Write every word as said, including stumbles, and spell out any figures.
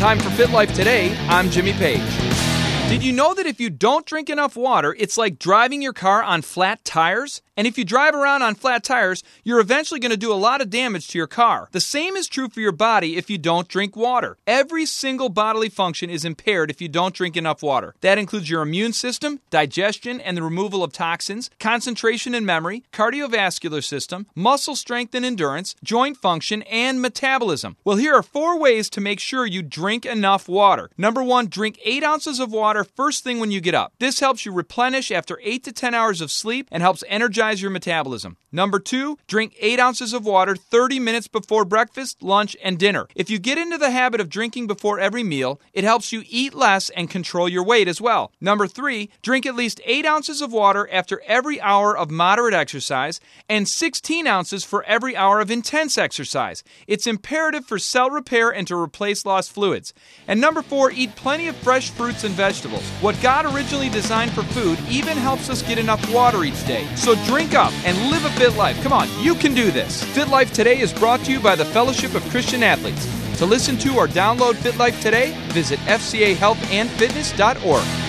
Time for Fit Life Today, I'm Jimmy Page. Did you know that if you don't drink enough water, it's like driving your car on flat tires? And if you drive around on flat tires, you're eventually going to do a lot of damage to your car. The same is true for your body if you don't drink water. Every single bodily function is impaired if you don't drink enough water. That includes your immune system, digestion and the removal of toxins, concentration and memory, cardiovascular system, muscle strength and endurance, joint function, and metabolism. Well, here are four ways to make sure you drink enough water. Number one, drink eight ounces of water first thing when you get up. This helps you replenish after eight to ten hours of sleep and helps energize your metabolism. Number two, drink eight ounces of water thirty minutes before breakfast, lunch, and dinner. If you get into the habit of drinking before every meal, it helps you eat less and control your weight as well. Number three, drink at least eight ounces of water after every hour of moderate exercise and sixteen ounces for every hour of intense exercise. It's imperative for cell repair and to replace lost fluids. And number four, eat plenty of fresh fruits and vegetables. What God originally designed for food even helps us get enough water each day. So drink up and live a fit life. Come on, you can do this. Fit Life Today is brought to you by the Fellowship of Christian Athletes. To listen to or download Fit Life Today, visit f c a health and fitness dot org.